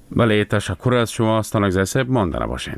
بله، تشکر از شما استانگزای صاحب. مانده نباشین.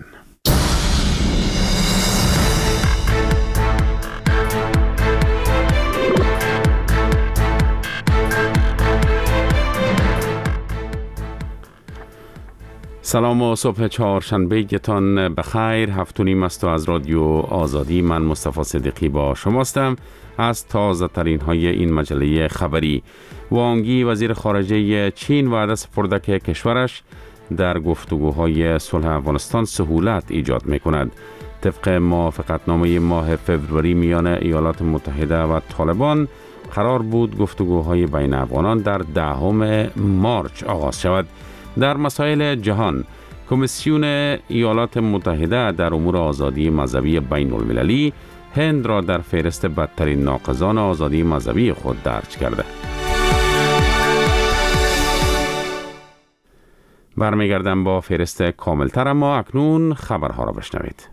سلام و صبح چهارشنبه‌تان بخیر. 7:30 است و از رادیو آزادی من مصطفی صدیقی با شماستم. از تازه ترین های این مجله خبری: وانگی وزیر خارجه چین وعده سپرده که کشورش در گفتگوهای صلح افغانستان سهولت ایجاد می کند. طبق موافقتنامه ماه فوریه میان ایالات متحده و طالبان قرار بود گفتگوهای بین افغانان در 10 مارچ آغاز شود. در مسائل جهان، کمیسیون ایالات متحده در امور آزادی مذهبی بین المللی هند را در فهرست بدترین ناقضان آزادی مذهبی خود درج کرده. برمیگردم با فهرست کاملتر، اما اکنون خبرها را بشنوید.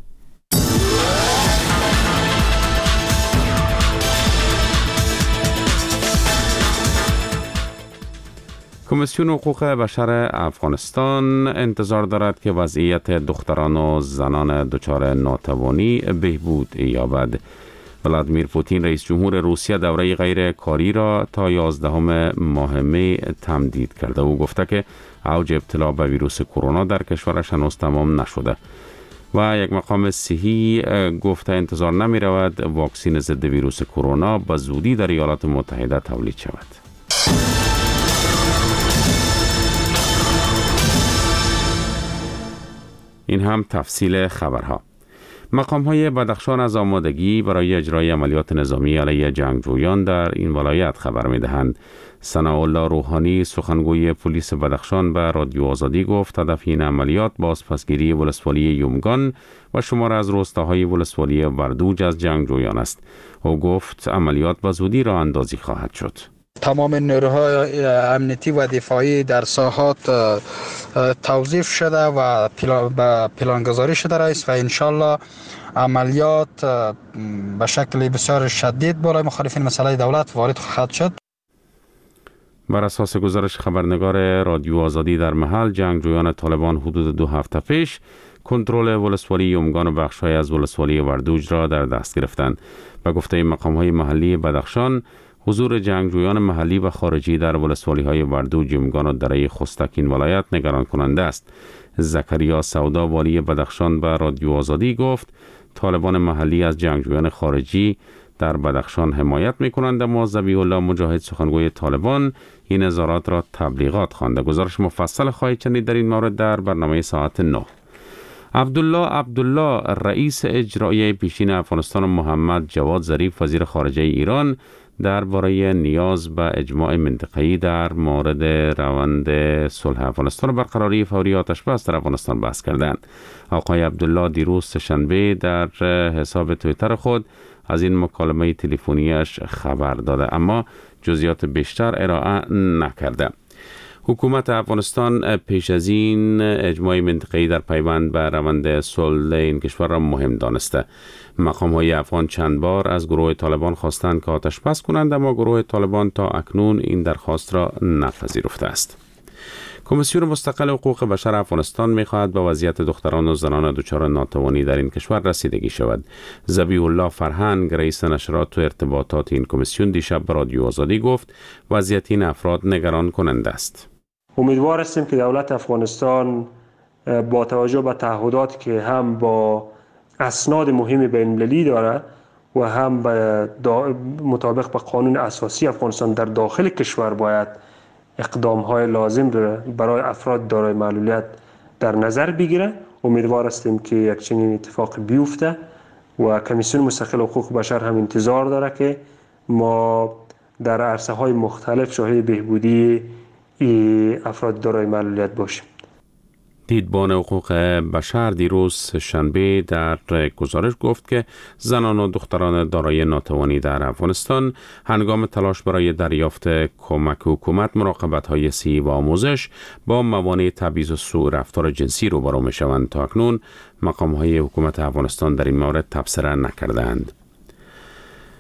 کمیسیون حقوق بشر افغانستان انتظار دارد که وضعیت دختران و زنان دچار ناتوانی بهبود یابد. ولادیمیر پوتین رئیس جمهور روسیه دوره غیر کاری را تا 11 ماه می تمدید کرده و گفته که اوج ابتلا به ویروس کرونا در کشورش هنوز تمام نشده و یک مقام صحی گفته انتظار نمی رود واکسن ضد ویروس کرونا به زودی در ایالات متحده تولید شود. این هم تفصیل خبرها. مقام‌های بدخشان از آمادگی برای اجرای عملیات نظامی علیه جنگجویان در این ولایت خبر می‌دهند. ثناءالله روحانی سخنگوی پلیس بدخشان به رادیو آزادی گفت هدف این عملیات بازپسگیری ولسوالی یومگان و شمار از روستاهای ولسوالی وردوج از جنگجویان است. او گفت عملیات به زودی راه اندازی خواهد شد. تمام نیروهای امنیتی و دفاعی در ساحات توظیف شده و پلانگذاری شده است و انشالله عملیات به شکل بسیار شدید برای مخالفین مسئله دولت وارد خواهد شد. بر اساس گزارش خبرنگار رادیو آزادی در محل، جنگجویان طالبان حدود 2 هفته پیش کنترل ولسوالی یومگان و بخش‌های از ولسوالی وردوج را در دست گرفتند. به گفته مقام‌های محلی بدخشان، حضور جنگجویان محلی و خارجی در ولسوالی‌های وردوج، یومگان و دره خستک این ولایت نگران کننده است. زکریا سودا والی بدخشان به رادیو آزادی گفت طالبان محلی از جنگجویان خارجی در بدخشان حمایت می‌کنند، اما ذبیح الله مجاهد سخنگوی طالبان این نظارات را تبلیغات خوانده. گزارش مفصل خواهید شنید در این مورد در برنامه ساعت 9. عبدالله رئیس اجرایی پیشین افغانستان و محمد جواد ظریف وزیر خارجه ایران درباره نیاز به اجماع منطقه‌ای در مورد روند صلح افغانستان و برقراری فوری آتش بس در افغانستان بحث کردند. آقای عبدالله دیروز سه‌شنبه در حساب توییتر خود از این مکالمه تلفنیش خبر داده، اما جزئیات بیشتر ارائه نکرده. حکومت افغانستان پیش از این اجماع منطقه‌ای در پیوند به روند صلح این کشور را مهم دانسته. مقام‌های افغان چند بار از گروه طالبان خواستند که آتش بس کنند، اما گروه طالبان تا اکنون این درخواست را نپذیرفته است. کمیسیون مستقل حقوق بشر افغانستان می‌خواهد به وضعیت دختران و زنان دچار ناتوانی در این کشور رسیدگی شود. ذبیح الله فرهنگ رئیس نشرات و ارتباطات این کمیسیون دیشب به رادیو آزادی گفت وضعیت این افراد نگران کننده است. امیدوار هستیم که دولت افغانستان با توجه به تعهداتی که هم با اسناد مهم بین‌المللی داره و هم مطابق با قانون اساسی افغانستان در داخل کشور باید اقدام‌های لازم برای افراد دارای معلولیت در نظر بگیره. امیدوار هستیم که یک چنین اتفاق بیفته و کمیسیون مستقل حقوق بشر هم انتظار داره که ما در عرصه‌های مختلف شاهد بهبودی افراد دارای معلولیت باشیم. دیدبان حقوق بشر دیروز شنبه در گزارش گفت که زنان و دختران دارای ناتوانی در افغانستان هنگام تلاش برای دریافت کمک حکومت، مراقبت‌های صحی و آموزش با موانع تبعیض و سوء رفتار جنسی روبرو می‌شوند. تا اکنون مقام‌های حکومت افغانستان در این مورد تبصره نکردند.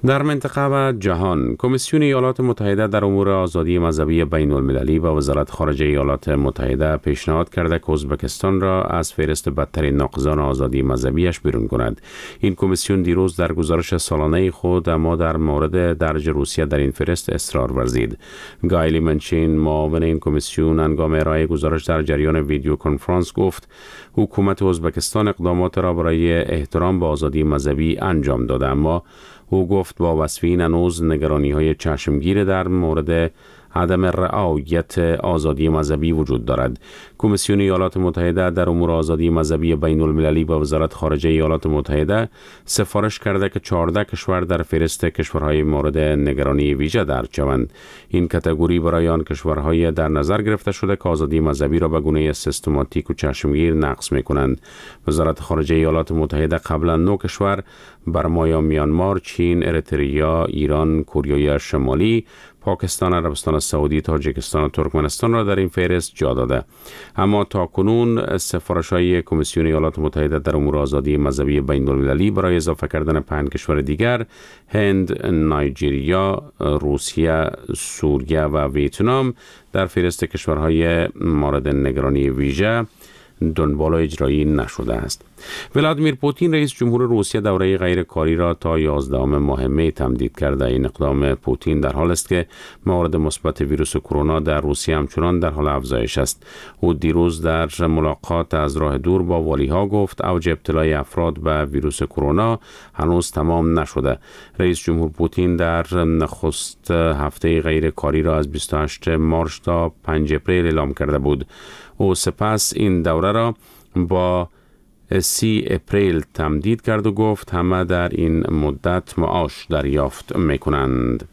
در منطقه و جهان، کمیسیون ایالات متحده در امور آزادی مذهبی بین المللی و وزارت خارجه ایالات متحده پیشنهاد کرده که ازبکستان را از فهرست بدترین ناقضان آزادی مذهبیش بیرون کند. این کمیسیون دیروز در گزارش سالانه خود اما در مورد درج روسیه در این فهرست اصرار ورزید. گایلی منچین، معاون این کمیسیون، هنگام ارائه گزارش در جریان ویدیو کنفرانس گفت حکومت ازبکستان اقدامات را برای احترام به آزادی مذهبی انجام داده، اما او گفت با وصف این هنوز نگرانی‌های چشمگیر در مورد عدم رعایت آزادی مذهبی وجود دارد. کمیسیون ایالات متحده در امور آزادی مذهبی بین المللی و وزارت خارجه ایالات متحده سفارش کرده که 14 کشور در فهرست کشورهای مورد نگرانی ویژه درج شوند. این کاتگوری برای آن کشورهای در نظر گرفته شده که آزادی مذهبی را به گونه سیستماتیک و چشمگیر نقض می‌کنند. وزارت خارجه ایالات متحده قبلا 9 کشور برمای میانمار، چین، اریتریا، ایران، کره شمالی، پاکستان، عربستان سعودی، تاجیکستان و ترکمنستان را در این فهرست جا داده. اما تاکنون سفارش‌های کمیسیون ایالات متحده در امور آزادی مذهبی بین المللی برای اضافه کردن 5 کشور دیگر، هند، نایجریا، روسیه، سوریه و ویتنام در فهرست کشورهای مورد نگرانی ویژه دنبال اجرایی نشده است. ولادیمیر پوتین رئیس جمهور روسیه دوره غیرکاری را تا 11 ماه می تمدید کرده. این اقدام پوتین در حال است که موارد مثبت ویروس کرونا در روسیه همچنان در حال افزایش است. او دیروز در ملاقات از راه دور با والی‌ها گفت اوج ابتلای افراد به ویروس کرونا هنوز تمام نشده. رئیس جمهور پوتین در نخست هفته غیرکاری را از 28 مارس تا 5 اپریل اعلام کرده بود. او سپس این دوره را با 30 اپریل تمدید کرد و گفت همه در این مدت معاش دریافت می‌کنند.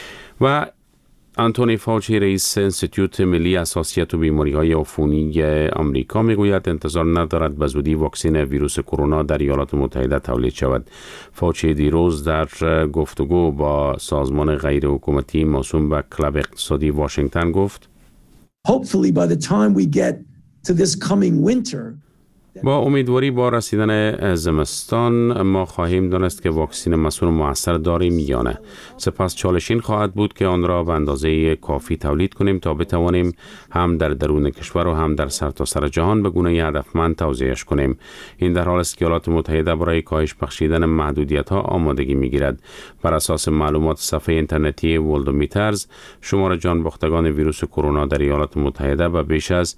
و آنتونی فاوچی رئیس انستیتوت ملی حساسیت و بیماری‌های عفونی آمریکا میگوید انتظار ندارد به زودی واکسن ویروس کرونا در ایالات متحده تولید شود. فاوچی دیروز در گفتگو با سازمان غیر حکومتی موسوم به کلاب اقتصادی واشنگتن گفت Hopefully by the time we get to this coming winter با امیدواری با رسیدن زمستان ما خواهیم دانست که واکسن مسئول مؤثر داریم یا نه. سپس چالش این خواهد بود که آن را به اندازه کافی تولید کنیم تا بتوانیم هم در درون کشور و هم در سرتاسر جهان به گونه هدفمند توزیعش کنیم. این در حال است که ایالات متحده برای کاهش بخشیدن محدودیت‌ها آمادگی می‌گیرد. بر اساس معلومات صفحه اینترنتی ولدومیترز، شمار جان باختگان ویروس کرونا در ایالات متحده به بیش از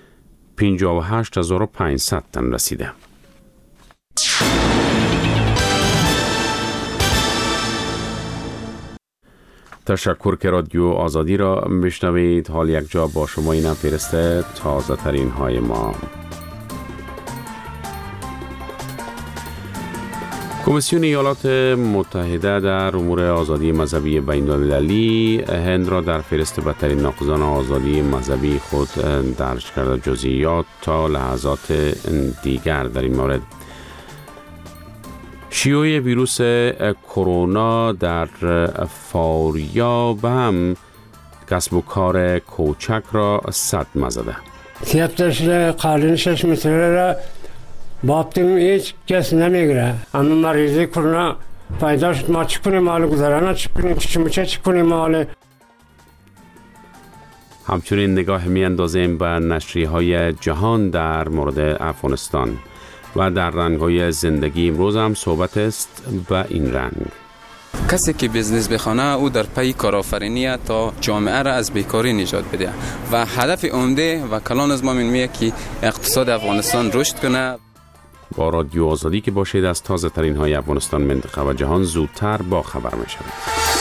58,500 تن رسیده. تشکر که رادیو آزادی را میشنوید. حال یک جا با شما این فهرست تازه ترین های ما. کمیسیون ایالات متحده در امور آزادی مذهبی بین المللی هند را در فهرست بدترین ناقضان آزادی مذهبی خود درج کرده. جزئیات تا لحظات دیگر در این مورد. شیوع ویروس کرونا در فاریاب هم کسب و کار کوچک را صدمه زده. قالینشش میتونه بافتیم هیچ کس نمیگره. اما مریضی کرونا پیدا شد، ما چی کنیم؟ حال گذرانه چی کنیم؟ چی کنیم حال؟ همچنین نگاه می اندازیم به نشریه‌های جهان در مورد افغانستان و در رنگ‌های زندگی امروز هم صحبت است به این رنگ. کسی که بیزنس بخونه او در پی کارآفرینی تا جامعه را از بیکاری نجات بده و هدف عمده و کلان از ما میگه که اقتصاد افغانستان رشد کنه. با رادیو آزادی که باشید از تازه ترین های افغانستان، منطقه و جهان زودتر با خبر میشوید.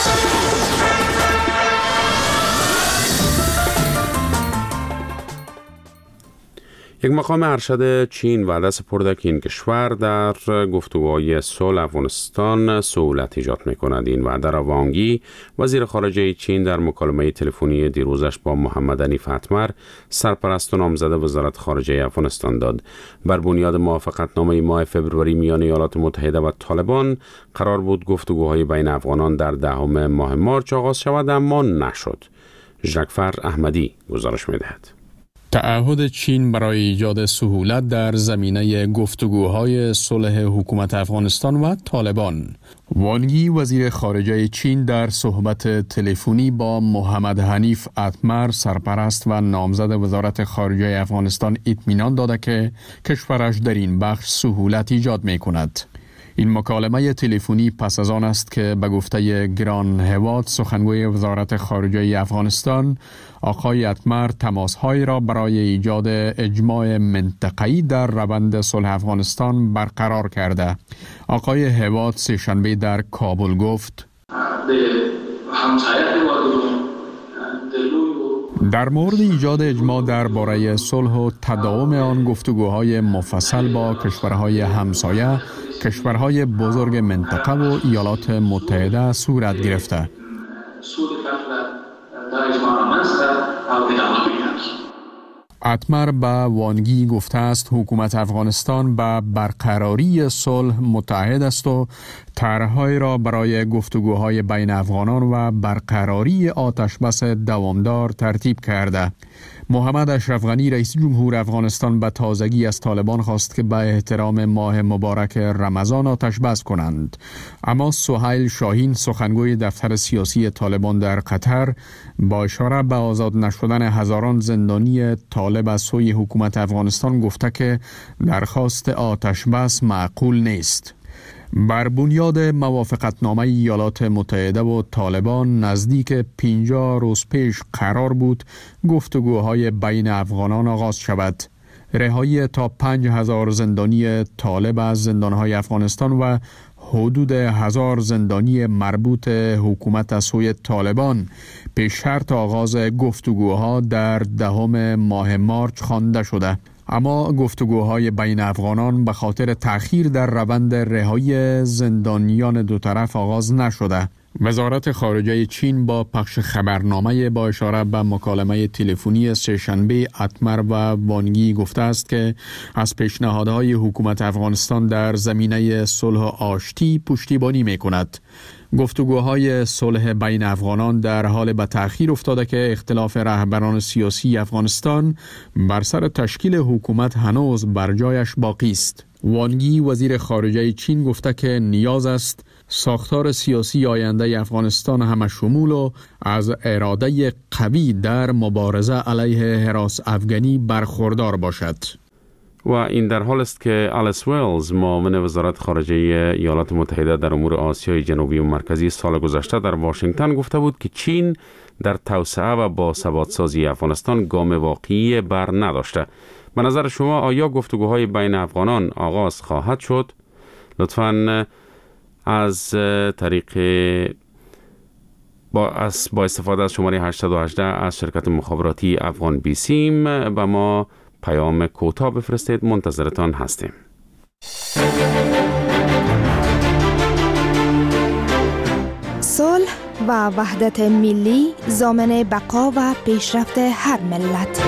یک مقام ارشد چین وعده سپرده که این کشور در گفتگوهای صلح افغانستان سهولت ایجاد میکند. این وعده را وانگ یی، وزیر خارجه چین، در مکالمه تلفنی دیروزش با محمد حنیف اتمر، سرپرست و نامزد وزارت خارجه افغانستان داد. بر بنیاد موافقتنامه ماه فوریه میان ایالات متحده و طالبان قرار بود گفتگوهای بین افغانان در 10 ماه مارس آغاز شود، اما نشد. ژاکفر احمدی گزارش میدهد. تعهد چین برای ایجاد سهولت در زمینه گفتگوهای صلح حکومت افغانستان و طالبان. وانگ یی وزیر خارجه چین در صحبت تلفنی با محمد حنیف اتمر سرپرست و نامزد وزارت خارجه افغانستان اطمینان داده که کشورش در این بخش سهولت ایجاد می کند. این مکالمه تلفنی پس از آن است که به گفته گران هواد سخنگوی وزارت خارجه افغانستان آقای اتمر تماس‌های را برای ایجاد اجماع منطقه‌ای در روند صلح افغانستان برقرار کرده. آقای هواد سه‌شنبه در کابل گفت در مورد ایجاد اجماع درباره صلح و تداوم آن گفتگوهای مفصل با کشورهای همسایه، کشورهای بزرگ منطقه و ایالات متحده صورت گرفته. اتمر به وانگ یی گفته است حکومت افغانستان به برقراری صلح متعهد است و طرح‌هایی را برای گفتگوهای بین افغانان و برقراری آتشبس دوامدار ترتیب کرده. محمد اشرف غنی رئیس جمهور افغانستان به تازگی از طالبان خواست که به احترام ماه مبارک رمضان آتشبس کنند. اما سهیل شاهین سخنگوی دفتر سیاسی طالبان در قطر با اشاره به آزاد نشدن هزاران زندانی طالب از سوی حکومت افغانستان گفته که درخواست آتشبس معقول نیست. بر بنیاد موافقتنامه ایالات متحده و طالبان نزدیک 50 روز پیش قرار بود گفتگوهای بین افغانان آغاز شود. رهایی تا 5000 زندانی طالب از زندانهای افغانستان و حدود 1000 زندانی مربوط حکومت از سوی طالبان پیش شرط آغاز گفتگوها در 10 ماه مارچ خوانده شده. اما گفتگوهای بین افغانان به خاطر تأخیر در روند رهایی زندانیان دو طرف آغاز نشده. وزارت خارجه چین با پخش خبرنامه با اشاره به مکالمه تلفنی سه‌شنبه اتمر و وانگ یی گفته است که از پیشنهادهای حکومت افغانستان در زمینه صلح آشتی پشتیبانی می‌کند. گفتگوهای صلح بین افغانان در حال به تأخیر افتاده که اختلاف رهبران سیاسی افغانستان بر سر تشکیل حکومت هنوز بر جایش باقی است. وانگ یی وزیر خارجه چین گفته که نیاز است ساختار سیاسی آینده افغانستان همشمول و از اراده قوی در مبارزه علیه هراس افغانی برخوردار باشد. و این در حال است که آلیس ویلز معاون وزارت خارجه ایالات متحده در امور آسیای جنوبی و مرکزی سال گذشته در واشنگتن گفته بود که چین در توسعه و باثبات سازی افغانستان گام واقعی بر نداشته. به نظر شما آیا گفتگوهای بین افغانان آغاز خواهد شد؟ لطفاً از طریق با استفاده از شماره 818 از شرکت مخابراتی افغان بیسیم به ما پیام کوتاه بفرستید. منتظرتان هستیم. صلح و وحدت ملی ضامن بقا و پیشرفت هر ملت.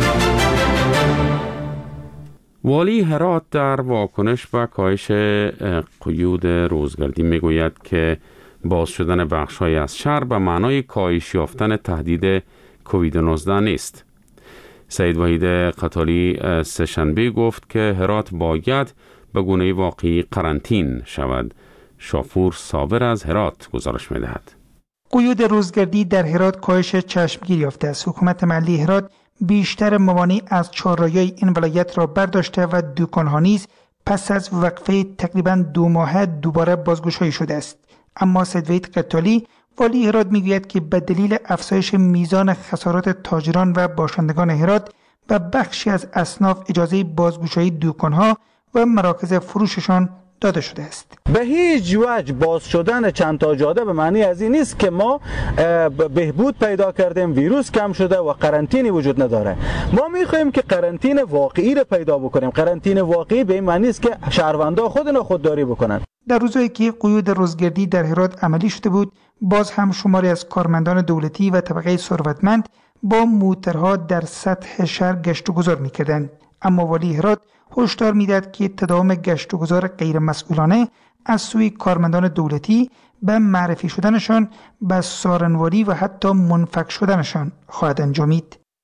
والی هرات در واکنش به کاهش قیود روزگردی میگوید که باز شدن بخش‌های از شهر به معنای کاهش یافتن تهدید کووید 19 نیست. سید وحید قتالی سه‌شنبه گفت که هرات باید به گونه واقعی قرنطین شود. شافور صابر از هرات گزارش می‌دهد. قیود روزگردی در هرات کاهش چشمگیر یافته است. حکومت محلی هرات بیشتر موانع از چهارراهی این ولایت را برداشته و دکان‌ها نیز پس از وقفه تقریباً 2 ماهه دوباره بازگشایی شده است. اما سید وحید قتالی والی هرات میگوید که به دلیل افزایش میزان خسارات تاجران و باشندگان هرات و بخشی از اصناف اجازه بازگشایی دکان‌ها و مراکز فروششان داده شده است. به هیچ وجه باز شدن چند تا جاده به معنی از این نیست که ما بهبود پیدا کردیم، ویروس کم شده و قرنطینی وجود نداره. ما میخوایم که قرنطین واقعی را پیدا بکنیم. قرنطین واقعی به این معنی است که شهروندان خودداری بکنند. در روزایی که قیود روزگردی در هرات عملی شده بود، باز هم شماری از کارمندان دولتی و طبقه ثروتمند با موترها در سطح شهر گشت و گذار میکردند. اما والی هرات هشدار میداد که تداوم گشت و گذار غیر مسئولانه از سوی کارمندان دولتی به معرفی شدنشان به سارنواری و حتی منفک شدنشان خواهد انجامید.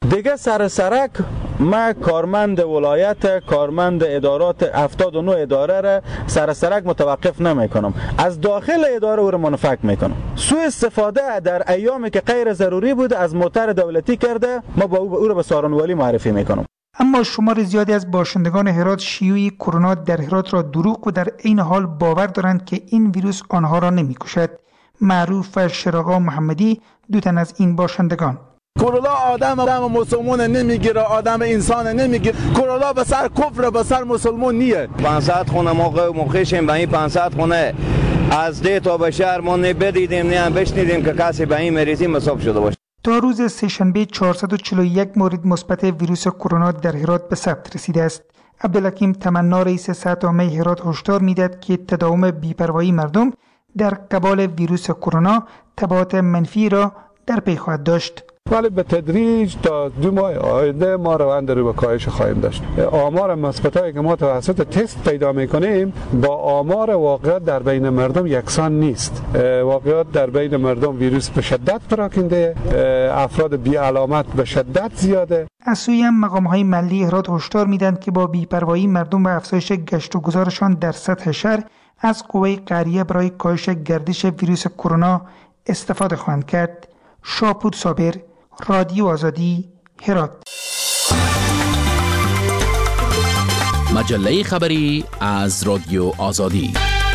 دیگه سرک ما کارمند ولایت، کارمند ادارات 79 اداره را سرک متوقف نمی کنم، از داخل اداره او را منفک می کنم. سوء استفاده در ایامی که غیر ضروری بود از موتر دولتی کرده، ما با او را به سارنوالی معرفی می کنم. اما شمار زیادی از باشندگان هرات شیوع کرونا در هرات را دروغ و در عین حال باور دارند که این ویروس آنها را نمی‌کشد. معروف و شراغا محمدی دو تن از این باشندگان: کرونا آدم مسلمان نمیگیره، آدم انسان نمیگیره. کرونا به سر کفر، به سر مسلمان نیه. 500 خونه موقعشیم به این 500 خونه از ده تا به شهر ما نه بدیدیم نه هم بشنیدیم که کسی به این مریضی مصاب شده باشه. تا روز سه‌شنبه 441 مورد مثبت ویروس کرونا در هرات به ثبت رسیده است. عبدالحکیم تمنا رئیس سطح عامه هرات هشدار می‌دهد که تداوم بی‌پروایی مردم در قبال ویروس کرونا تبعات منفی را در پی خواهد داشت. ولی به تدریج تا 2 ماه آینده ما روند رو به کاهش خواهیم داشت. آمار مثبتایی که ما توسط تست پیدا می‌کنیم با آمار واقعیت در بین مردم یکسان نیست. واقعیت در بین مردم ویروس به شدت پراکنده، افراد بی علامت به شدت زیاده. از سوی هم مقام‌های محلی هرات هشدار میدن که با بی‌پروایی مردم و افزایش گشت و گذارشان در سطح شهر از قوه قهریه برای کاهش گردش ویروس کرونا استفاده خواهند کرد. شاپور صابر، رادیو آزادی، هرات. مجله خبری از رادیو آزادی.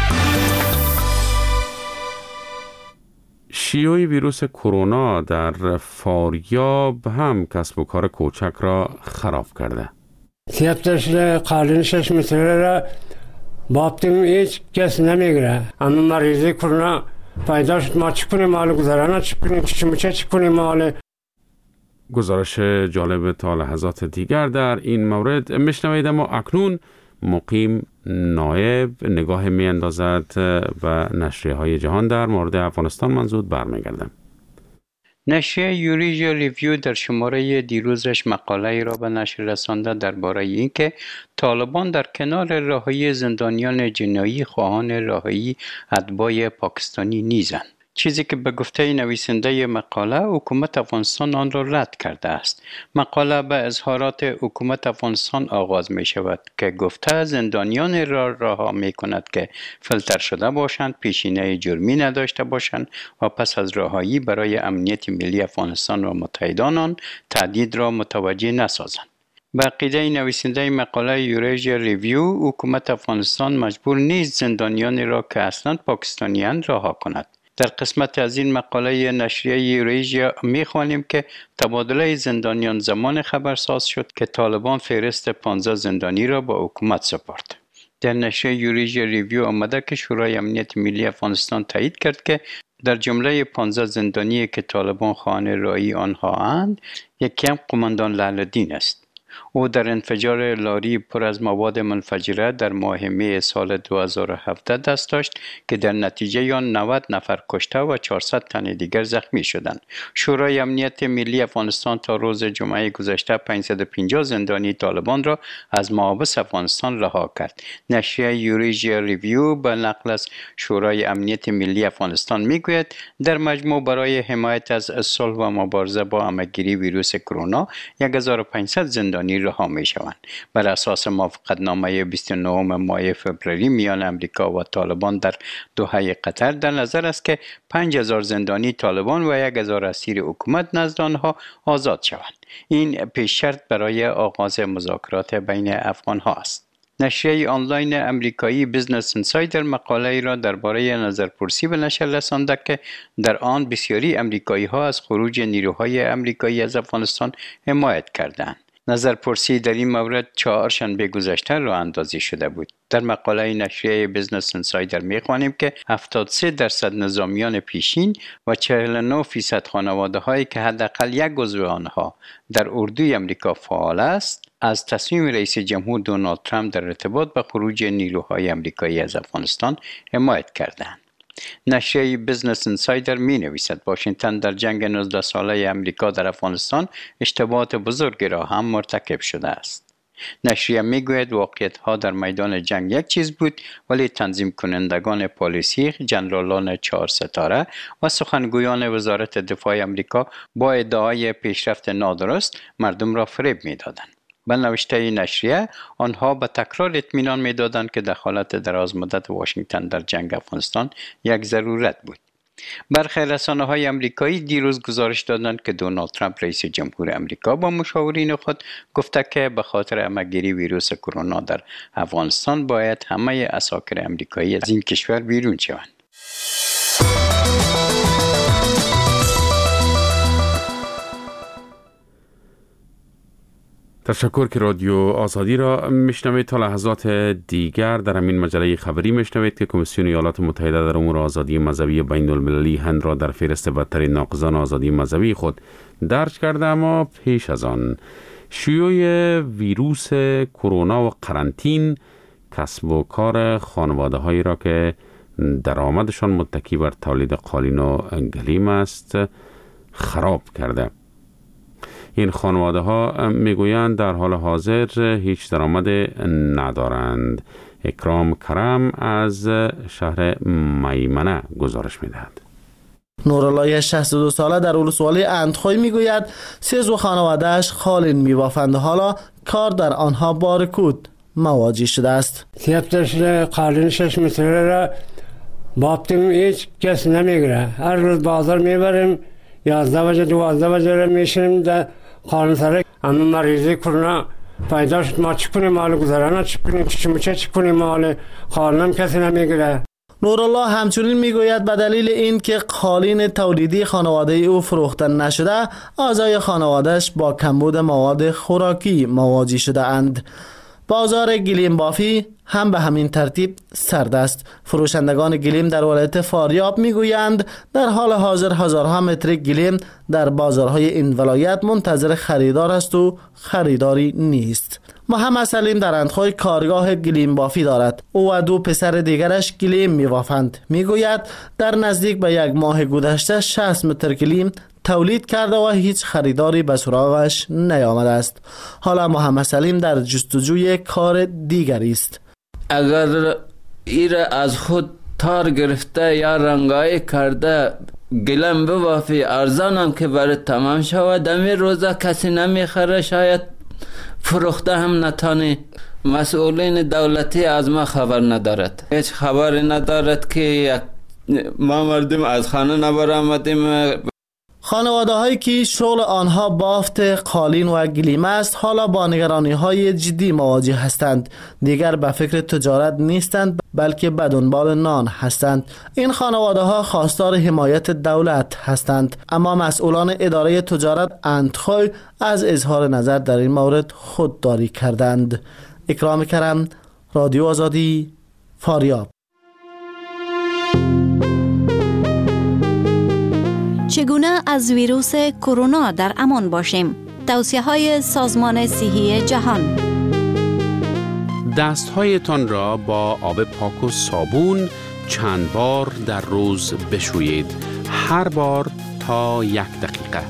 شیوع ویروس کرونا در فاریاب هم کسب و کار کوچک را خراب کرده. سیبتش قالین 6 متره را بافتیم هیچ کس نمیگره. اما مریضی کرونا پیدا شد، ما چی کنیم؟ مال گذرانه چی کنیم؟ چی کنیم مال؟ گزارش جالب تا لحظات دیگر در این مورد میشنوید. اما اکنون مقیم نایب نگاه می اندازد و نشریه های جهان در مورد افغانستان منظور برمیگردم. نشریه یوریژیا ریویو در شماره دیروزش مقاله‌ای را به نشر رسانده درباره اینکه طالبان در کنار رهایی زندانیان جنایی خواهان رهایی اتباع پاکستانی نیزند. چیزی که به گفته نویسنده مقاله حکومت افغانستان آن را رد کرده است. مقاله به اظهارات حکومت افغانستان آغاز می شود که گفته زندانیان را رها می کند که فیلتر شده باشند، پیشینه جرمی نداشته باشند و پس از رهایی برای امنیت ملی افغانستان و متحدان آن تهدید را متوجه نسازند. به عقیده نویسنده مقاله یوریژیا ریویو، حکومت افغانستان مجبور نیست زندانیان را که اصلا پاکستانیان رها کند. در قسمت از این مقاله نشریه یوریژیا می‌خوانیم که تبادله زندانیان زمان خبرساز شد که طالبان فهرست 15 زندانی را به حکومت سپرد. در نشریه یوریژیا ریویو آمده که شورای امنیت ملی افغانستان تایید کرد که در جمله 15 زندانی که طالبان خواهان رهایی آنها اند، یکی هم قماندان لعل‌الدین است. او در انفجار لاری پر از مواد منفجره در ماه می سال 2017 دست داشت که در نتیجه آن 90 نفر کشته و 400 تن دیگر زخمی شدند. شورای امنیت ملی افغانستان تا روز جمعه گذشته 550 زندانی طالبان را از محابس افغانستان رها کرد. نشریه یوریژیا ریویو به نقل از شورای امنیت ملی افغانستان میگوید در مجموع برای حمایت از صلح و مبارزه با همه‌گیری ویروس کرونا 1500 زندانی رها می شوند. بر اساس موافقتنامه 29 ماه فوریه میان امریکا و طالبان در دوحه قطر در نظر است که 5000 زندانی طالبان و 1000 اسیر حکومت نزد آنها آزاد شوند. این پیش شرط برای آغاز مذاکرات بین افغان ها است. نشریه آنلاین امریکایی بیزنس انسایدر مقاله را درباره نظرپرسی به نشر رسانده که در آن بسیاری امریکایی ها از خروج نیروهای امریکایی از افغانستان حمایت کردند. نظرپرسی در این مورد چهارشنبه گذشته راه اندازی شده بود. در مقاله نشریه بیزنس انسایدر می‌خوانیم که 73% نظامیان پیشین و 49% خانواده هایی که حداقل یک عضو آنها در اردوی امریکا فعال است، از تصمیم رئیس جمهور دونالد ترامپ در ارتباط با خروج نیروهای امریکایی از افغانستان حمایت کردند. نشریه بیزنس انسایدر می نویسد واشنگتن در جنگ 19 ساله امریکا در افغانستان اشتباهات بزرگی را هم مرتکب شده است. نشریه میگوید واقعیت‌ها در میدان جنگ یک چیز بود، ولی تنظیم کنندگان پالیسی، جنرالان 4 ستاره و سخنگویان وزارت دفاع آمریکا با ادعای پیشرفت نادرست مردم را فریب میدادند. به نوشته نشریه، آنها به تکرار اطمینان میدادند که دخالت دراز مدت واشنگتن در جنگ افغانستان یک ضرورت بود. برخی رسانه‌های آمریکایی دیروز گزارش دادند که دونالد ترامپ رئیس جمهور آمریکا با مشاورین خود گفته که به خاطر همه‌گیری ویروس کرونا در افغانستان باید همه عساکر آمریکایی از این کشور بیرون شوند. تشکر که رادیو آزادی را میشنوید. تا لحظات دیگر در همین مجله خبری میشنوید که کمیسیون ایالات متحده در امور آزادی مذهبی بین المللی هند را در فهرست بدترین ناقضان آزادی مذهبی خود درج کرده. اما پیش از آن شیوع ویروس کرونا و قرنطین کسب و کار خانواده هایی را که درآمدشان متکی بر تولید قالین و گلیم است خراب کرده. این خانواده ها میگویند در حال حاضر هیچ درآمد ندارند. اکرام کرم از شهر میمنه گزارش میدهد. نورالله 62 ساله در ولسوالی اندخوی میگوید 13 خانوادهش قالین میبافند، حالا کار در آنها بارکود مواجه شده است. سیبتش قالین 6 متره را بافتیم، هیچ کس نمیگیره. هر روز بازار میبریم 11 بجه 12 بجه را میشیم در قالین سره. اما مریضی کرونا پیدا شد، ما چی کنیم؟ مال گذرانه چی کنیم؟ چی کنیم؟ مال قالینم کسی نمیگیره. نورالله همچنین میگوید به دلیل این که قالین تولیدی خانواده او فروخته نشده، اعضای خانوادهش با کمبود مواد خوراکی مواجه شده اند. بازار گلیم بافی هم به همین ترتیب سرد است. فروشندگان گلیم در ولایت فاریاب میگویند در حال حاضر هزارها متر گلیم در بازارهای این ولایت منتظر خریدار است و خریداری نیست. محمد سلیم در اندخوی کارگاه گلیم بافی دارد. او و 2 پسر دیگرش گلیم میبافند. میگوید در نزدیک به 1 ماه گذشته 60 متر گلیم تولید کرده و هیچ خریداری به سراغش نیامده است. حالا محمد سلیم در جستجوی کار دیگری است. اگر ایره از خود تار گرفته یا رنگایی کرده گلم ببافی، ارزانم که برای تمام شود، دمی روزه کسی نمیخره، شاید فروخته هم نتانی. مسئولین دولتی از ما خبر ندارد، هیچ خبری ندارد که ما مردم از خانه نبرآمدیم. خانواده هایی که شغل آنها بافت قالین و گلیم است حالا با نگرانی های جدی مواجه هستند. دیگر به فکر تجارت نیستند بلکه به دنبال نان هستند. این خانواده ها خواستار حمایت دولت هستند، اما مسئولان اداره تجارت اندخوی از اظهار نظر در این مورد خودداری کردند. اکرام کرم، رادیو آزادی، فاریاب. چگونه از ویروس کرونا در امان باشیم؟ توصیه‌های سازمان صحی جهان. دستهایتان را با آب پاک و صابون چند بار در روز بشویید، هر بار تا 1 دقیقه.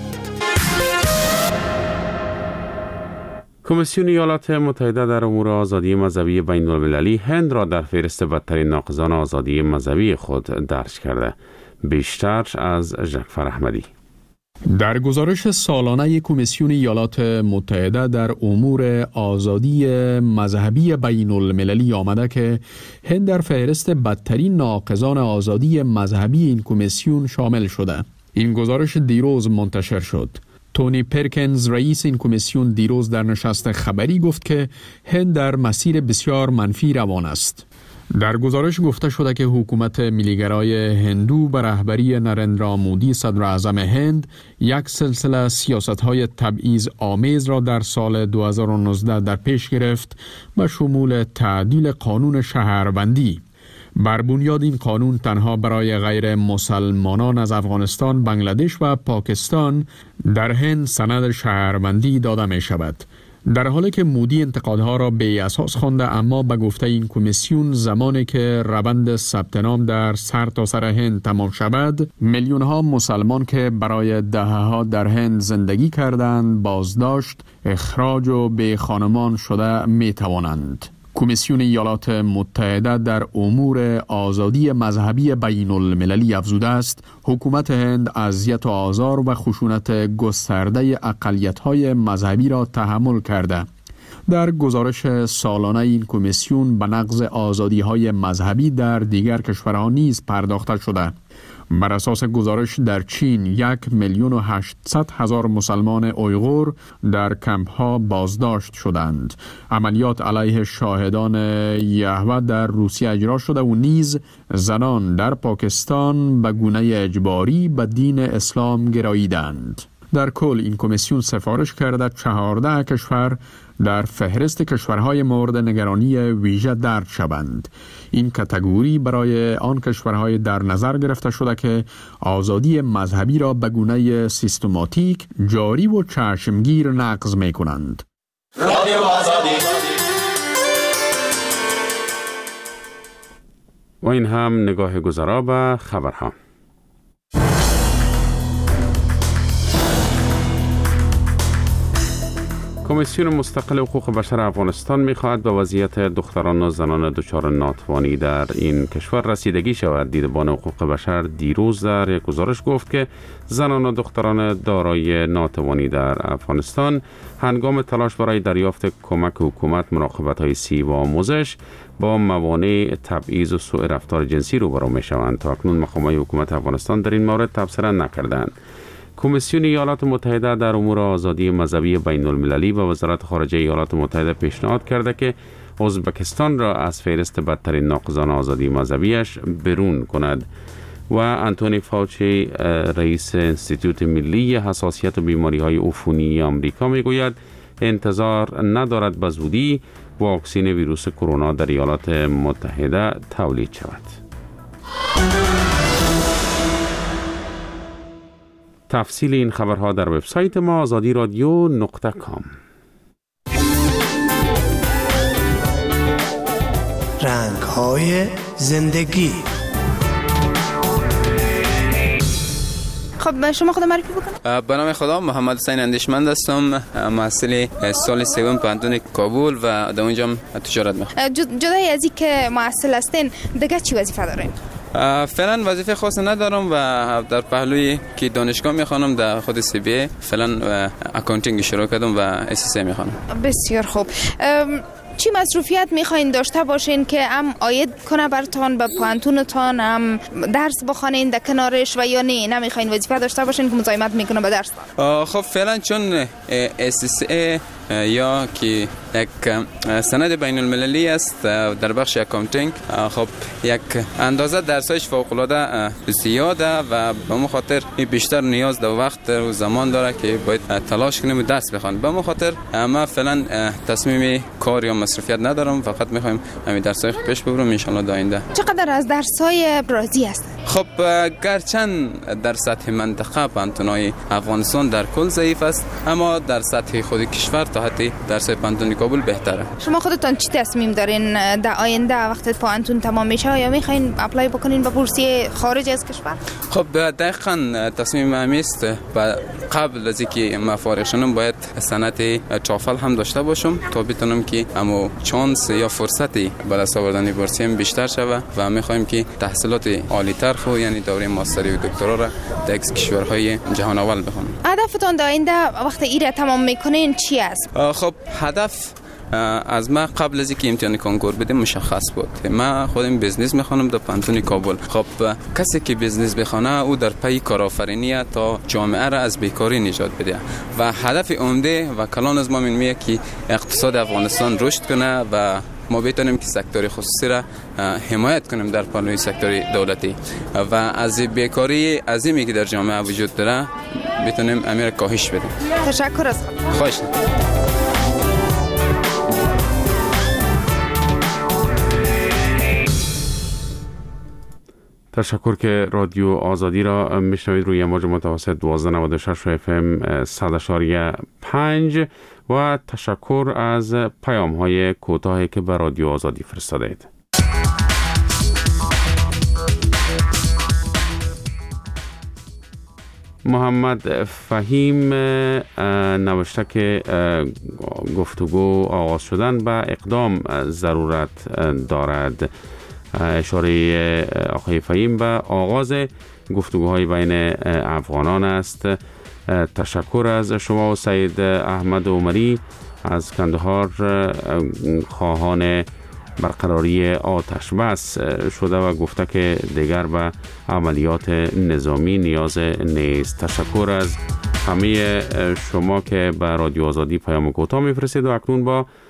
کمیسیون ایالات متحده در امور آزادی مذهبی بین المللی هند را در فهرست بدترین ناقضان آزادی مذهبی خود درج کرده. بیشتر از جعفر احمدی. در گزارش سالانه کمیسیون ایالات متحده در امور آزادی مذهبی بین المللی آمده که هند در فهرست بدترین ناقضان آزادی مذهبی این کمیسیون شامل شده. این گزارش دیروز منتشر شد. تونی پرکنز رئیس این کمیسیون دیروز در نشست خبری گفت که هند در مسیر بسیار منفی روان است. در گزارش گفته شده که حکومت ملیگرای هندو به رهبری نرندرا مودی صدر اعظم هند یک سلسله سیاست‌های تبعیض آمیز را در سال 2019 در پیش گرفت به شمول تعدیل قانون شهروندی. بر بنیاد این قانون تنها برای غیر مسلمانان از افغانستان، بنگلادش و پاکستان در هند سند شهروندی داده می شود. در حالی که مودی انتقادها را بی اساس خوانده، اما به گفته این کمیسیون زمانی که روند ثبت نام در سرتاسر هند تمام شود، میلیون ها مسلمان که برای دهه‌ها در هند زندگی کردند بازداشت، اخراج و به خانمان شده می توانند. کمیسیون ایالات متحده در امور آزادی مذهبی بین المللی افزوده است حکومت هند اذیت و آزار و خشونت گسترده اقلیت‌های مذهبی را تحمل کرده. در گزارش سالانه این کمیسیون به نقض آزادی‌های مذهبی در دیگر کشورها نیز پرداخته شده. بر اساس گزارش در چین 1,800,000 مسلمان اویغور در کمپ‌ها بازداشت شدند. عملیات علیه شاهدان یهوه در روسیه اجرا شده و نیز زنان در پاکستان به گونه اجباری به دین اسلام گراییدند. در کل این کمیسیون سفارش کرده 14 کشور در فهرست کشورهای مورد نگرانی ویژه درج شوند. این کاتگوری برای آن کشورهای در نظر گرفته شده که آزادی مذهبی را به گونه سیستماتیک، جاری و چشمگیر نقض می کنند. و این هم نگاه گذرا به خبرها. کمیسیون مستقل حقوق بشر افغانستان می‌خواهد به وضعیت دختران و زنان دچار ناتوانی در این کشور رسیدگی شود. دیدبان حقوق بشر دیروز در یک گزارش گفت که زنان و دختران دارای ناتوانی در افغانستان هنگام تلاش برای دریافت کمک حکومت، مراقبت‌های صحی و آموزش با موانع تبعیض و سوء رفتار جنسی روبرو می‌شوند. تا اکنون مقامات حکومت افغانستان در این مورد تبصره نکردند. کمیسیون ایالات متحده در امور آزادی مذهبی بین المللی و وزارت خارجه ایالات متحده پیشنهاد کرده که ازبکستان را از فهرست بدترین ناقضان آزادی مذهبیش برون کند. و آنتونی فاوچی رئیس انستیتوت ملی حساسیت و بیماری‌های عفونی آمریکا میگوید انتظار ندارد به زودی واکسن ویروس کرونا در ایالات متحده تولید شود. تفصیل این خبرها در وبسایت ما azadi-radio.com. رنگ‌های زندگی. خب شما خود معرفی بکنید. به نام خدا، محمد حسین اندیشمند هستم، محصل سال سوم پانتون کابل و در اونجا تجارت می‌خونم. جدای از این که محصل هستین دیگه چی وظیفه دارین؟ فعلا وظیفه خاصی ندارم و در پهلوی که دانشگاه میخوانم در خود سی بی فعلا اکاونتینگ شروع کردم و اس سی میخوانم. بسیار خوب. چی مصروفیت میخواین داشته باشین که هم عاید کنه براتون به پانتونتان، هم درس بخونین در کنارش و یا نه نمیخواین وظیفه داشته باشین که مزاحمت میکنه به درس؟ خب فعلا چون SSA یا که یک سند بین المللی است در بخش اکاونتینگ، خب یک اندازه درسایش فوق العاده زیاده و به اون خاطر بیشتر نیاز در وقت و زمان داره که باید تلاش کنیم و درس بخوانیم. به اون خاطر ما فعلا تصمیم کار یا مصرفیت ندارم، فقط میخوایم همین درسای پیش ببرم ان شاء الله در آینده. چقدر از درسای راضی هستید؟ خب گرچند در سطح منطقه پانتونای افغانستان در کل ضعیف است، اما در سطح خود کشور تا حدی درس پانتون کابل بهتره. شما خودتون چی تصمیم دارین در آینده وقتی پانتون تمام میشه یا میخواین اپلای بکنین به بورسیه خارج از کشور؟ خب دقیقاً تصمیم همیست قبل از اینکه ما فارغ شدم باید سند توفل هم داشته باشم تا بتونم که امو چانس یا فرصتی برای آوردن بورسیه بیشتر شود و میخوایم که تحصیلات عالی تر خو یعنی دوره ماستری و دکترا را در کشورهای جهان اول بخونم. هدفتون در آینده وقتی ایره تمام میکنین چی است؟ خب هدف از ما قبل از اینکه امتحان کنکور بدیم مشخص بود. ما خودم بیزنس میخوانم در پانتون کابل. خب کسی که بیزنس بخونه او در پی کارآفرینی تا جامعه را از بیکاری نجات بده و هدف عمده و کلان از ما میگه که اقتصاد افغانستان رشد کنه و ما بتونیم که سکتور خصوصی را حمایت کنیم در پالوی سکتور دولتی و از بیکاری عظیمی که در جامعه وجود داره بتونیم امیر کاهش بدیم. تشکر از خود. خواهش. تشکر که رادیو آزادی را میشنوید روی موج متوسط 1296 FM 100.5 و تشکر از پیام‌های کوتاهی که به رادیو آزادی فرستادید. محمد فهیم نوشته که گفتگو آغاز شدن به اقدام ضرورت دارد. اشاره آقای فهیم به آغاز گفتگوهای بین افغانان است. تشکر از شما و سید احمد عمری از کندهار خواهان برقراری آتش بس شده و گفته که دیگر به عملیات نظامی نیاز نیست. تشکر از همه شما که به رادیو آزادی پیام کوتاه میفرستید و اکنون با